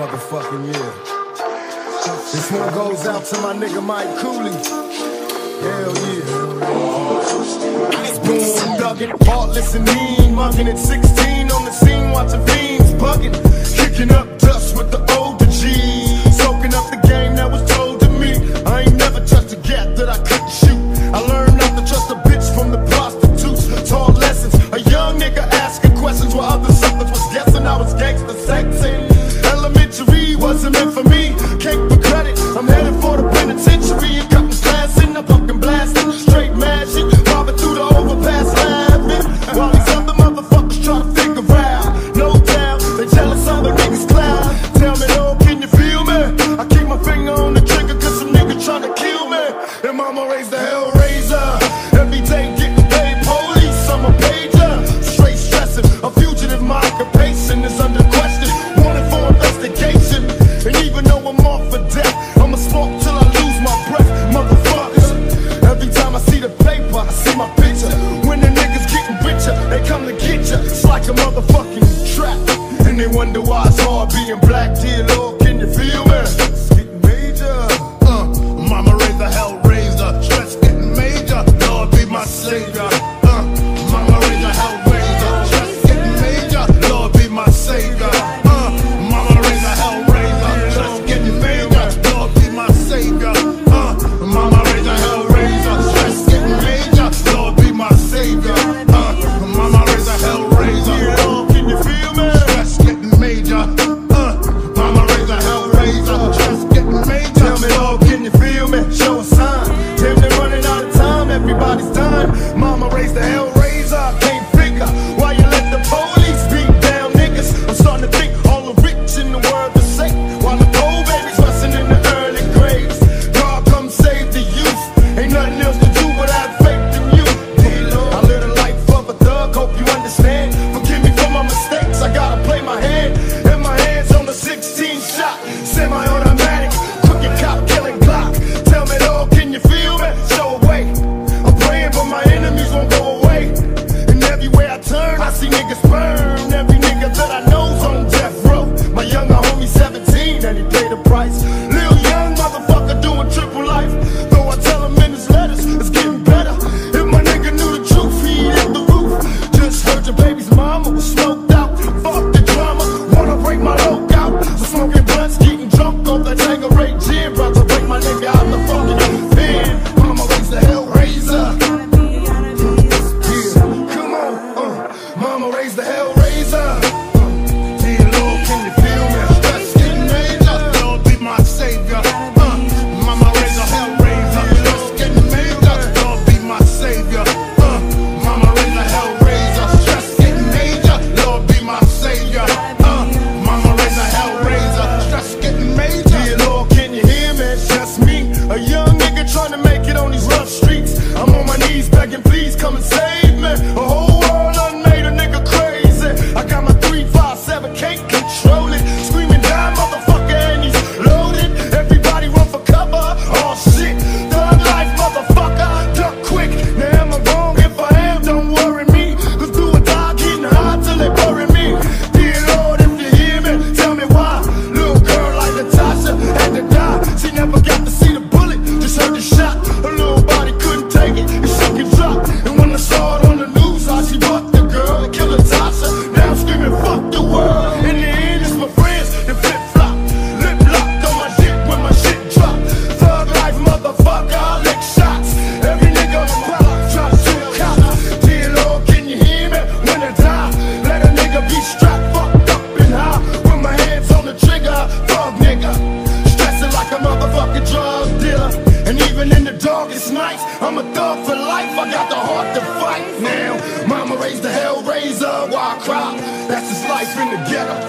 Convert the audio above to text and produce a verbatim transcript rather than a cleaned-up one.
motherfucking year. This one goes out to my nigga Mike Cooley. Hell yeah. Ice boom, thuggin', heartless and mean, muggin' at sixteen on the scene, watching fiends buggin', kicking up dust with the older G's, soaking up the game that was told to me. I ain't never touched a gap that I couldn't shoot. I learned not to trust a bitch from the prostitutes. Taught lessons, a young nigga asking questions while other suckers was guessing I was gangster sexing. Elementary wasn't meant for me. Cake for credit, I'm headed for the penitentiary. And cutting class in the pumpkin blasting, straight mad shit, bobbing through the overpass laughing, while these other motherfuckers try to figure out. No doubt, they jealous other niggas clown. Tell me though, can you feel me? I keep my finger on the trigger cause some nigga tryna kill me. And mama raised the Hellraiser. Every day getting paid police, I'm a pager. Straight stressing, a fugitive, my occupation is under question. Wanted for investigation. And even though I'm off for death, I'ma smoke till I lose my breath. Motherfuckers, every time I see the paper, I see my picture. When the niggas getting richer, they come to get ya. It's like a motherfucking trap. And they wonder why it's hard being black. Dear Lord, can you feel me? It's getting major. Uh, mama raised the Hellraiser. Stress getting major. Lord be my savior. Uh, mama raised the Hellraiser. Stress getting major. Lord be my savior. Uh, mama raised the Hellraiser. Stress getting major. Lord be my savior. Uh, mama raised the Hellraiser. Stress getting major. Lord be my savior. Uh, mama raised the Hellraiser. Lord, can you feel me? Stress getting major. Uh, mama raised the Hellraiser. Stress getting major. Tell me, Lord, can you feel me? Show a sign. Damn, they're running out of time. Everybody's done. Mama raised the Hellraiser. I can't figure why you let the police beat down niggas. I'm starting to think all the rich in the world are safe, while the poor babies busting in the early grades. God come save the youth. Ain't nothing else to do but have faith in you. I live the life of a thug. Hope you understand. Forgive me for my mistakes. I gotta play my hand. And my hands on the sixteen shot, semi-automatic, crooked cop killing Glock. Tell me though, can you feel me? Show a way. I'm praying but my enemies won't go away. And everywhere I turn, I see niggas burn. Every nigga that I know's on death row. My younger homie seventeen and he paid the price. Lil young motherfucker doing triple life. Though I tell him in his letters, it's getting better. If my nigga knew the truth, he'd hit the roof. Just heard your baby's mama was smoked out. Fuck the drama, wanna break my loc out. So smoking blunts, getting drunk off that Tanqueray gin. About to break my nigga out the fucking pen. Mama raised the Hellraiser. Yeah, come on, uh, mama raised the Hellraiser. Uh, dear Lord, can you feel me? Stress getting major. Lord be my savior. Uh, mama raised the Hellraiser. Stress getting major. Lord be my savior. Uh, mama raised the Hellraiser. Stress getting major. Lord be my savior. Uh, mama raised the Hellraiser. Stress getting major. Dear Lord, can you hear me? It's just me, a young nigga trying to make it on these rough streets. I'm on my knees begging, please come and save me. A whole world done made a nigga crazy. I got my three five seven, can't control it. Screaming down, motherfucker, and he's loaded. Everybody run for cover. Oh shit, thug life, motherfucker. Duck quick. Now am I wrong? If I am, don't worry me. Cause do or die, getting high till they bury me. Dear Lord, if you hear me, tell me why. Little girl like Natasha had to die. She never got to see the bullet, just heard the shot. Her little body couldn't take it, it shook and dropped. And when I saw it on the news, how she fucked the girl and killed Natasha. Now I'm screaming, fuck the world. In the end, it's my friends that flip flop. Lip locked on my shit when my shit drop. Thug life, motherfucker, I lick shots. Every nigga on the block try to shoot cops. Dear Lord, can you hear me? When I die, let a nigga be strapped, fucked up and high. With my hands on the trigger, thug nigga. Stressing like a motherfucking drug dealer. And even in the darkest nights, I'm a thug for life. I got the heart to fight now. Mama raised the Hellraiser, why I cry? That's his life in the ghetto.